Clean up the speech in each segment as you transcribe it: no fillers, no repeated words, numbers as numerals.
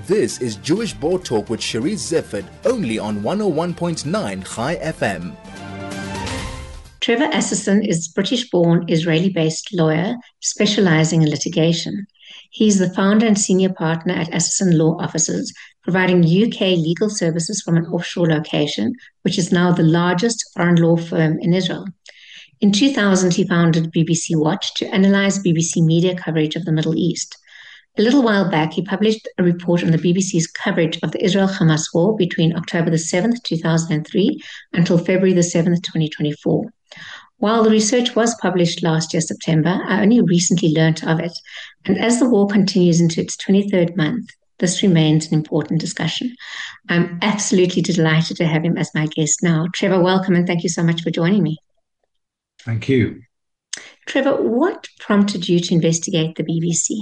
This is Jewish Board Talk with Cherise Zefford, only on 101.9 Chai FM. Trevor Assison is a British-born, Israeli-based lawyer specializing in litigation. He's the founder and senior partner at Assison Law Offices, providing UK legal services from an offshore location, which is now the largest foreign law firm in Israel. In 2000, he founded BBC Watch to analyze BBC media coverage of the Middle East. A little while back, he published a report on the BBC's coverage of the Israel-Hamas war between October the 7th, 2003 until February the 7th, 2024. While the research was published last year, September, I only recently learnt of it. And as the war continues into its 23rd month, this remains an important discussion. I'm absolutely delighted to have him as my guest now. Trevor, welcome, and thank you so much for joining me. Thank you. Trevor, what prompted you to investigate the BBC?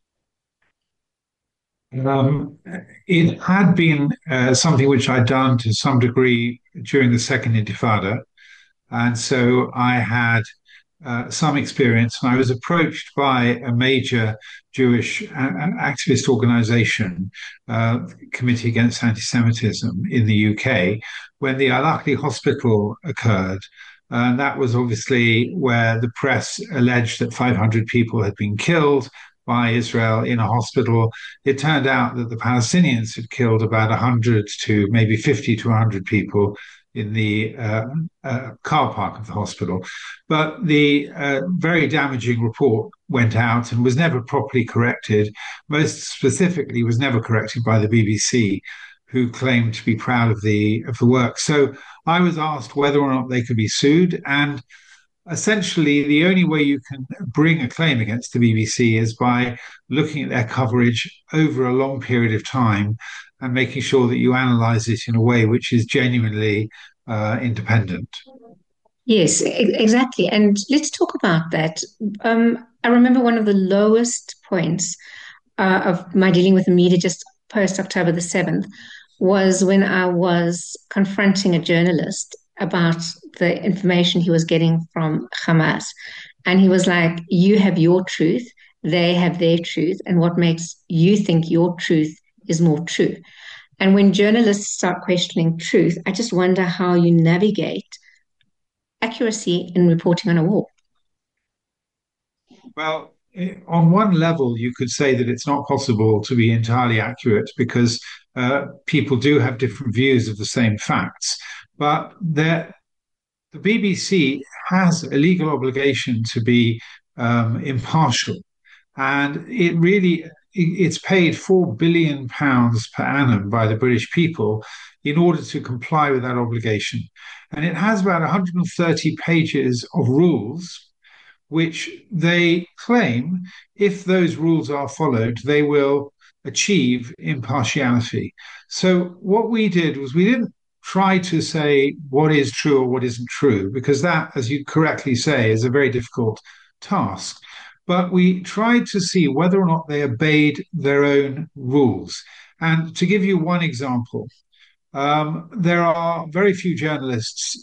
It had been something which I'd done to some degree during the Second Intifada. And so I had some experience, and I was approached by a major Jewish activist organization, Committee Against Anti-Semitism in the UK, when the Al-Aqli Hospital occurred. And that was obviously where the press alleged that 500 people had been killed by Israel in a hospital. It turned out that the Palestinians had killed about 100 to maybe 50 to 100 people in the car park of the hospital. But the very damaging report went out and was never properly corrected. Most specifically, was never corrected by the BBC, who claimed to be proud of the work. So I was asked whether or not they could be sued, and essentially, the only way you can bring a claim against the BBC is by looking at their coverage over a long period of time and making sure that you analyze it in a way which is genuinely independent. Yes, exactly. And let's talk about that. I remember one of the lowest points of my dealing with the media just post October the 7th was when I was confronting a journalist about the information he was getting from Hamas. And he was like, you have your truth, they have their truth, and what makes you think your truth is more true? And when journalists start questioning truth, I just wonder how you navigate accuracy in reporting on a war. Well, on one level, you could say that it's not possible to be entirely accurate because people do have different views of the same facts. But the BBC has a legal obligation to be impartial, and it's paid £4 billion per annum by the British people in order to comply with that obligation. And it has about 130 pages of rules, which they claim, if those rules are followed, they will achieve impartiality. So what we did was we didn't try to say what is true or what isn't true, because that, as you correctly say, is a very difficult task. But we tried to see whether or not they obeyed their own rules. And to give you one example, there are very few journalists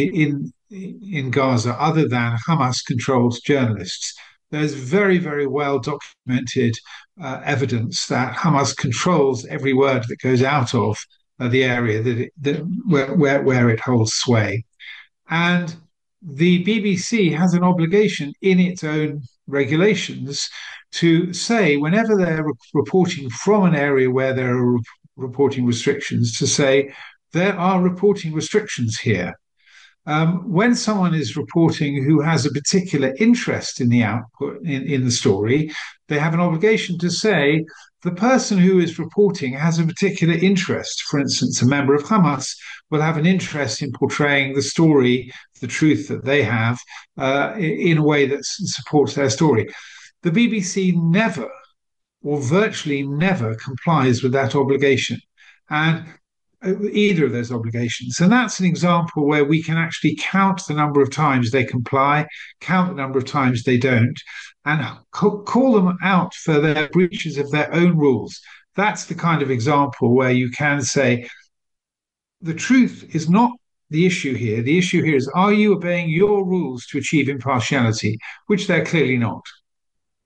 in Gaza other than Hamas-controlled journalists. There's very, very well documented evidence that Hamas controls every word that goes out of the area where it holds sway. And the BBC has an obligation in its own regulations to say, whenever they're reporting from an area where there are reporting restrictions, to say there are reporting restrictions here. When someone is reporting who has a particular interest in the output in the story, they have an obligation to say the person who is reporting has a particular interest. For instance, a member of Hamas will have an interest in portraying the story, the truth that they have, in a way that supports their story. The BBC never, or virtually never, complies with that obligation. And either of those obligations. And that's an example where we can actually count the number of times they comply, count the number of times they don't, and call them out for their breaches of their own rules. That's the kind of example where you can say, the truth is not the issue here. The issue here is, are you obeying your rules to achieve impartiality, which they're clearly not.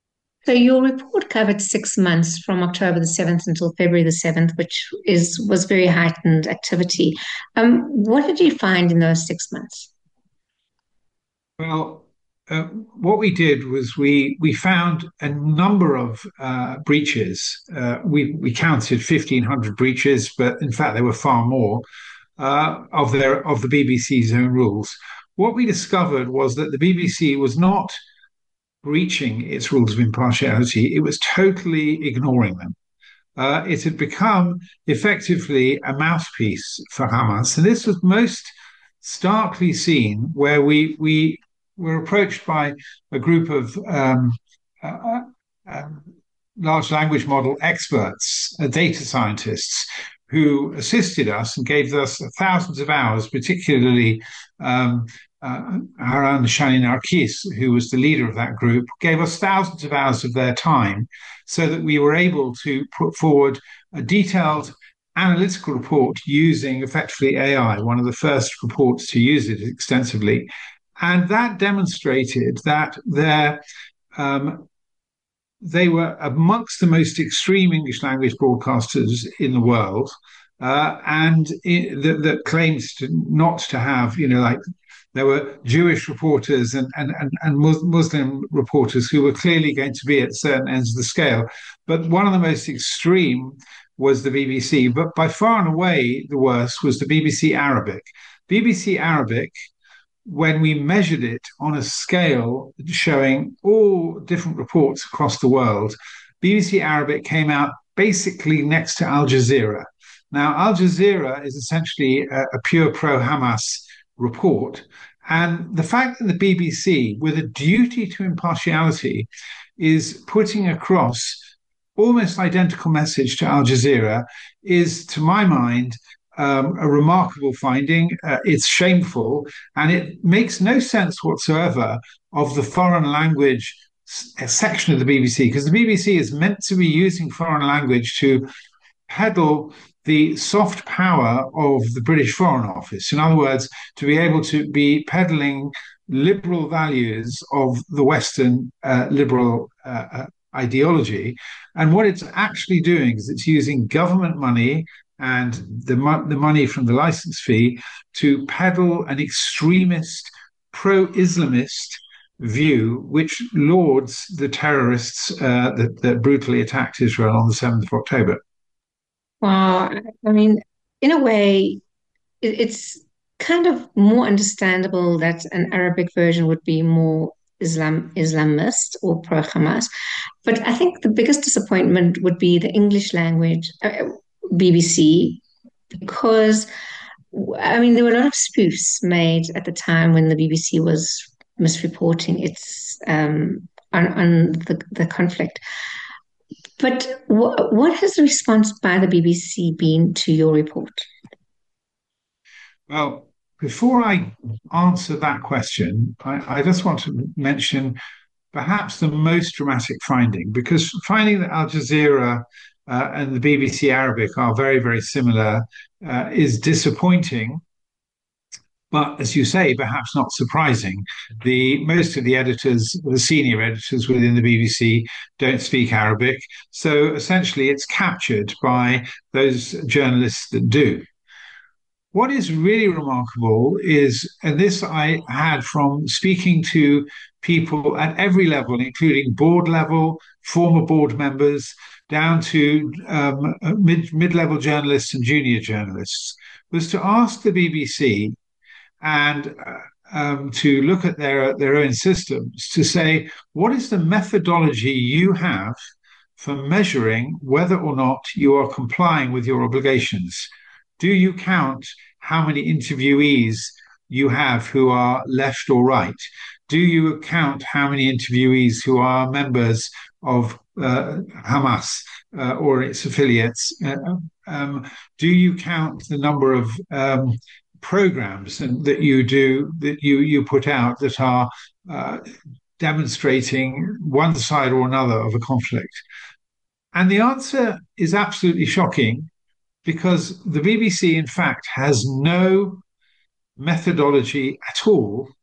So your report covered 6 months from October the 7th until February the 7th, which was very heightened activity. What did you find in those 6 months? Well, what we did was we found a number of breaches. We counted 1,500 breaches, but in fact there were far more of the BBC's own rules. What we discovered was that the BBC was not breaching its rules of impartiality; it was totally ignoring them. It had become effectively a mouthpiece for Hamas, and this was most starkly seen where we were approached by a group of uh, um, large language model experts, data scientists, who assisted us and gave us thousands of hours, particularly um, Haran Shani Narkis, who was the leader of that group, gave us thousands of hours of their time so that we were able to put forward a detailed analytical report using effectively AI, one of the first reports to use it extensively. And that demonstrated that um, they were amongst the most extreme English language broadcasters in the world, that claimed not to have, like there were Jewish reporters and Muslim reporters who were clearly going to be at certain ends of the scale. But one of the most extreme was the BBC. But by far and away, the worst was the BBC Arabic. BBC Arabic, when we measured it on a scale showing all different reports across the world, BBC Arabic came out basically next to Al Jazeera. Now, Al Jazeera is essentially a pure pro Hamas report. And the fact that the BBC, with a duty to impartiality, is putting across almost identical message to Al Jazeera is, to my mind, a remarkable finding. It's shameful, and it makes no sense whatsoever of the foreign language section of the BBC, because the BBC is meant to be using foreign language to peddle the soft power of the British Foreign Office. In other words, to be able to be peddling liberal values of the Western liberal ideology. And what it's actually doing is it's using government money and the money from the license fee to peddle an extremist, pro-Islamist view, which lauds the terrorists that brutally attacked Israel on the 7th of October. Wow. I mean, in a way, it's kind of more understandable that an Arabic version would be more Islamist or pro-Hamas. But I think the biggest disappointment would be the English language BBC, because I mean there were a lot of spoofs made at the time when the BBC was misreporting its on the conflict. But what has the response by the BBC been to your report? Well, before I answer that question, I just want to mention perhaps the most dramatic finding, because finding that Al Jazeera and the BBC Arabic are very, very similar is disappointing. But as you say, perhaps not surprising. The most of the editors, the senior editors within the BBC, don't speak Arabic, so essentially it's captured by those journalists that do. What is really remarkable is, and this I had from speaking to people at every level, including board level, former board members, down to mid level journalists and junior journalists, was to ask the BBC and to look at their own systems to say, what is the methodology you have for measuring whether or not you are complying with your obligations? Do you count how many interviewees you have who are left or right? Do you count how many interviewees who are members of Hamas or its affiliates? Do you count the number of programs that you do, that you put out, that are demonstrating one side or another of a conflict? And the answer is absolutely shocking, because the BBC, in fact, has no methodology at all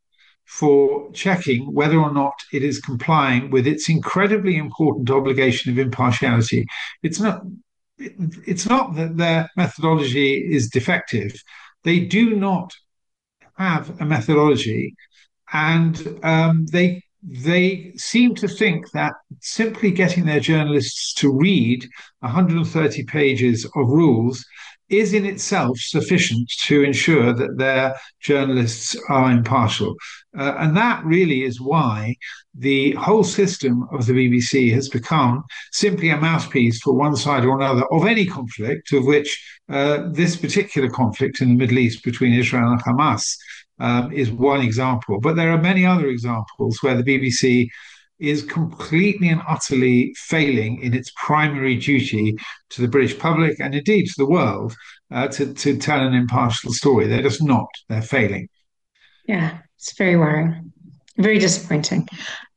for checking whether or not it is complying with its incredibly important obligation of impartiality. It's not it's not that their methodology is defective. They do not have a methodology, and they seem to think that simply getting their journalists to read 130 pages of rules is in itself sufficient to ensure that their journalists are impartial. And that really is why the whole system of the BBC has become simply a mouthpiece for one side or another of any conflict, of which this particular conflict in the Middle East between Israel and Hamas is one example. But there are many other examples where the BBC is completely and utterly failing in its primary duty to the British public and indeed to the world to tell an impartial story. They're just not. They're failing. Yeah, it's very worrying, very disappointing.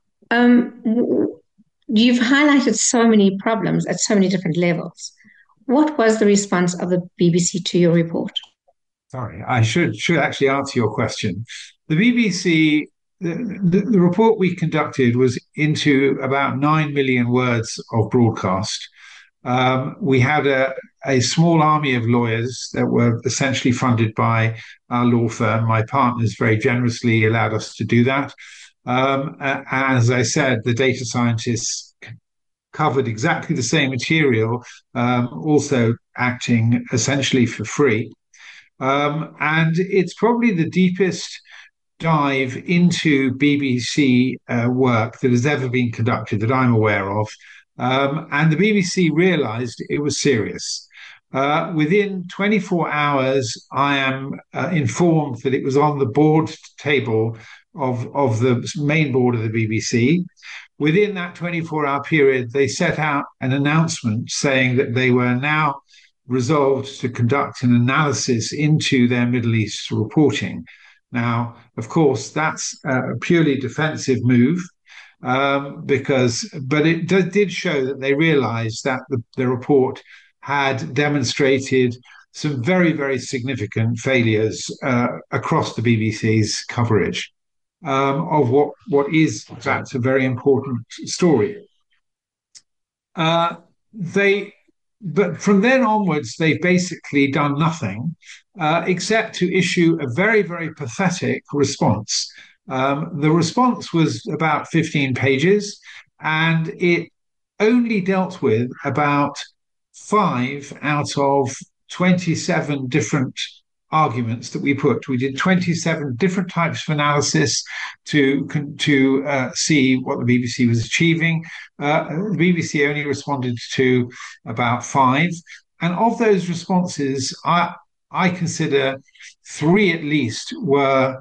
You've highlighted so many problems at so many different levels. What was the response of the BBC to your report? Sorry, I should actually answer your question. The BBC, the report we conducted was into about 9 million words of broadcast. We had a small army of lawyers that were essentially funded by our law firm. My partners very generously allowed us to do that. As I said, the data scientists covered exactly the same material, also acting essentially for free. And it's probably the deepest dive into BBC work that has ever been conducted that I'm aware of. And the BBC realized it was serious. Within 24 hours, I am informed that it was on the board table of the main board of the BBC. Within that 24-hour period, they set out an announcement saying that they were now resolved to conduct an analysis into their Middle East reporting. Now, of course, that's a purely defensive move but it did show that they realized that the report had demonstrated some very, very significant failures across the BBC's coverage of what is, in fact, a very important story. But from then onwards, they've basically done nothing except to issue a very, very pathetic response. The response was about 15 pages, and it only dealt with about 5 out of 27 different arguments that we put. We did 27 different types of analysis to see what the BBC was achieving. The BBC only responded to about 5. And of those responses, I consider 3 at least were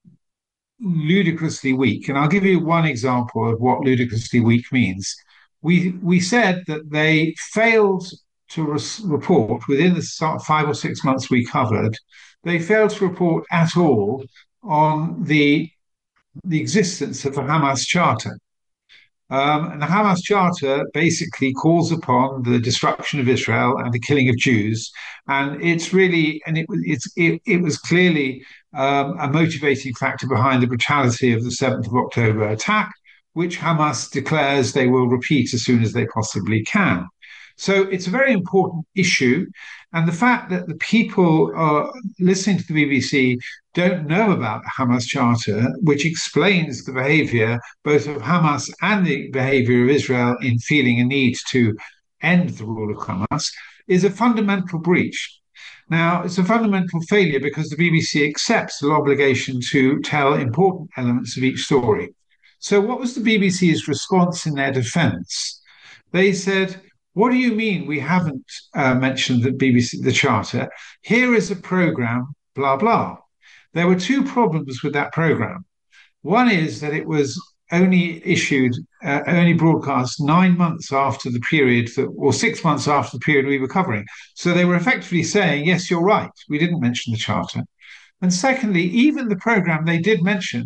ludicrously weak. And I'll give you one example of what ludicrously weak means. We said that they failed to report within the 5 or 6 months we covered. They failed to report at all on the existence of the Hamas Charter. And the Hamas Charter basically calls upon the destruction of Israel and the killing of Jews, and it's really, and it was clearly a motivating factor behind the brutality of the 7th of October attack, which Hamas declares they will repeat as soon as they possibly can. So it's a very important issue. And the fact that the people listening to the BBC don't know about the Hamas Charter, which explains the behavior both of Hamas and the behavior of Israel in feeling a need to end the rule of Hamas, is a fundamental breach. Now, it's a fundamental failure because the BBC accepts the obligation to tell important elements of each story. So what was the BBC's response in their defense? They said, what do you mean we haven't mentioned the Charter? Here is a program, blah, blah. There were 2 problems with that program. One is that it was only broadcast 9 months after the period, or 6 months after the period we were covering. So they were effectively saying, yes, you're right, we didn't mention the Charter. And secondly, even the program they did mention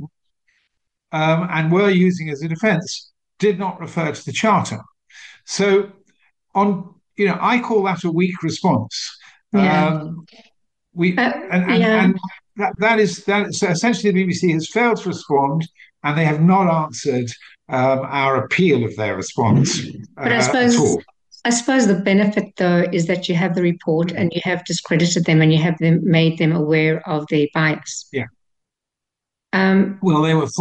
and were using as a defense did not refer to the Charter. So I call that a weak response. Yeah. And So essentially the BBC has failed to respond, and they have not answered our appeal of their response But at all. I suppose the benefit though is that you have the report and you have discredited them and you have made them aware of their bias. Yeah. Um, Well, there were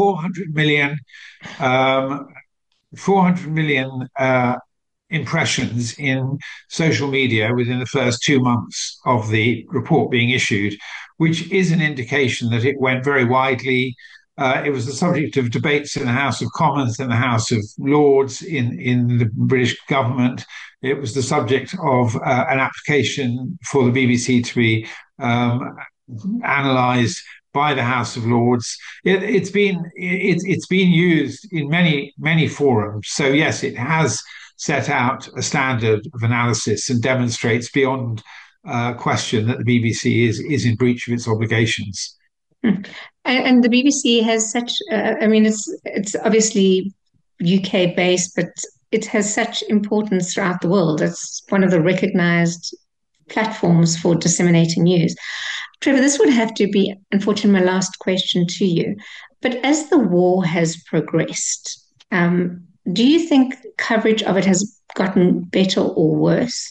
400 million impressions in social media within the first 2 months of the report being issued, which is an indication that it went very widely. It was the subject of debates in the House of Commons and the House of Lords in the British government. It was the subject of an application for the BBC to be analysed by the House of Lords. It's been used in many forums. So yes, it has set out a standard of analysis and demonstrates beyond question that the BBC is in breach of its obligations. and the BBC has such, I mean, it's obviously UK based, but it has such importance throughout the world. It's one of the recognized platforms for disseminating news. Trevor, this would have to be, unfortunately, my last question to you. But as the war has progressed, do you think coverage of it has gotten better or worse?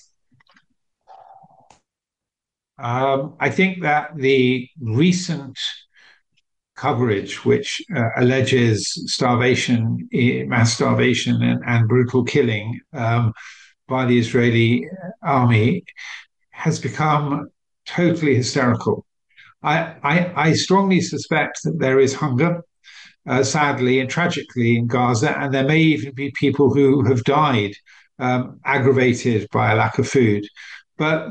I think that the recent coverage, which alleges starvation, mass starvation, and brutal killing by the Israeli army, has become totally hysterical. I strongly suspect that there is hunger, sadly and tragically, in Gaza, and there may even be people who have died aggravated by a lack of food. But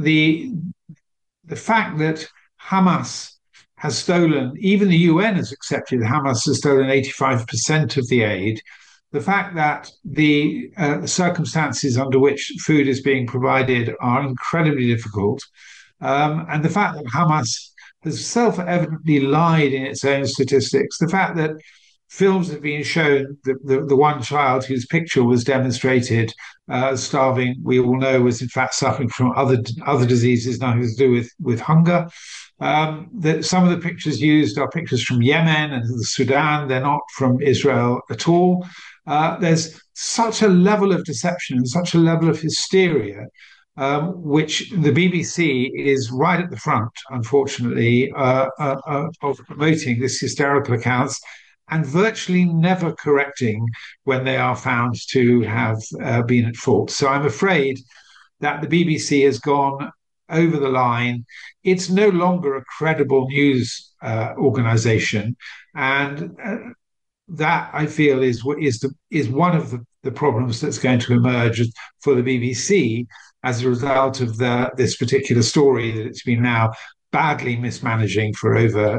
the fact that Hamas has stolen, even the UN has accepted Hamas has stolen 85% of the aid. The fact that the circumstances under which food is being provided are incredibly difficult, and the fact that Hamas has self-evidently lied in its own statistics, the fact that films have been shown, the one child whose picture was demonstrated starving, we all know was in fact suffering from other diseases, nothing to do with hunger. That some of the pictures used are pictures from Yemen and the Sudan. They're not from Israel at all. There's such a level of deception and such a level of hysteria, which the BBC is right at the front, unfortunately, of promoting this hysterical accounts and virtually never correcting when they are found to have been at fault. So I'm afraid that the BBC has gone over the line. It's no longer a credible news organisation, and that I feel is one of the problems that's going to emerge for the BBC as a result of this particular story that it's been now badly mismanaging for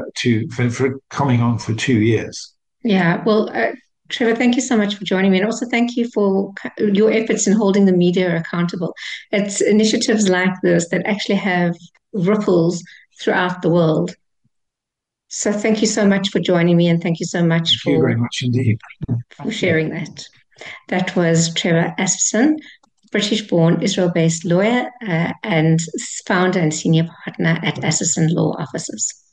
coming on for 2 years. Yeah, well, Trevor, thank you so much for joining me. And also thank you for your efforts in holding the media accountable. It's initiatives like this that actually have ripples throughout the world. So thank you so much for joining me and thank you so much Thank you very much indeed for sharing that. That was Trevor Asperson, British-born, Israel-based lawyer and founder and senior partner at Asperson Law Offices.